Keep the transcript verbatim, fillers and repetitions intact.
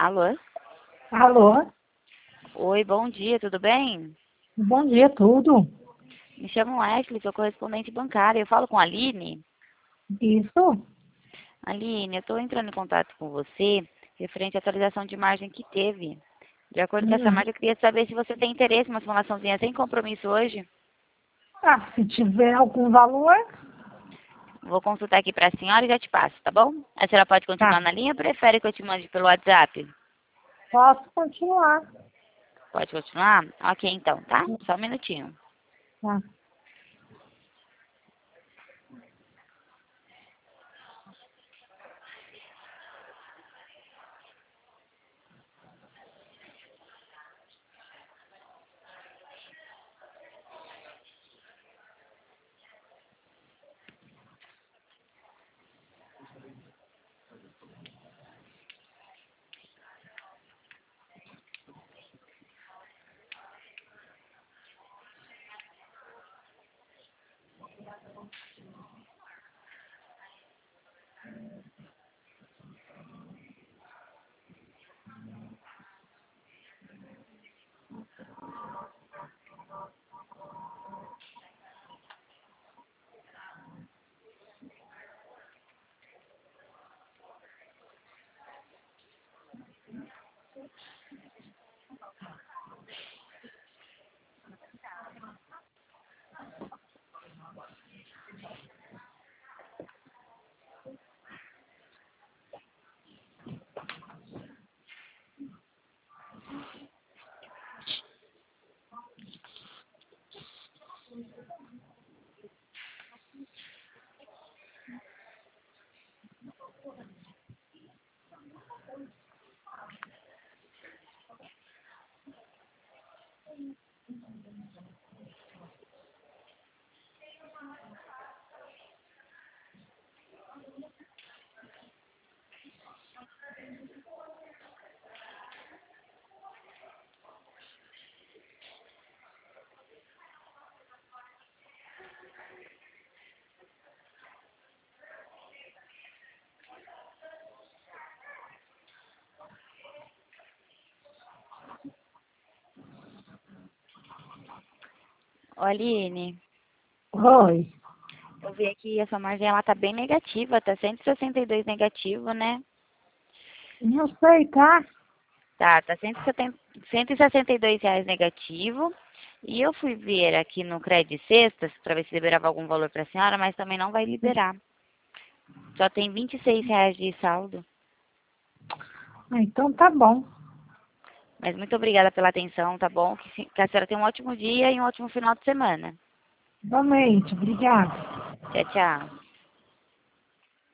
Alô? Alô? Oi, bom dia, tudo bem? Bom dia, tudo? Me chamo Ashley, sou correspondente bancária. Eu falo com a Aline. Isso? Aline, eu estou entrando em contato com você referente à atualização de margem que teve. De acordo com essa Hum. margem, eu queria saber se você tem interesse em uma simulaçãozinha sem compromisso hoje. Ah, se tiver algum valor, Vou consultar aqui para a senhora e já te passo, tá bom? A senhora pode continuar tá. na linha ou prefere que eu te mande pelo WhatsApp? Posso continuar. Pode continuar? Ok, então, tá? Só um minutinho. Tá. Ô, Aline, Oi. eu vi aqui a sua margem, ela tá bem negativa, tá cento e sessenta e dois negativo, né? Não sei, tá? Tá, tá cento e setenta, cento e sessenta e dois reais negativo. E eu fui ver aqui no Credit Sextas para ver se liberava algum valor para a senhora, mas também não vai liberar. Só tem vinte e seis reais de saldo. Ah, então tá bom. Mas muito obrigada pela atenção, tá bom? Que, se- que a senhora tenha um ótimo dia e um ótimo final de semana. Igualmente, obrigada. Tchau, tchau.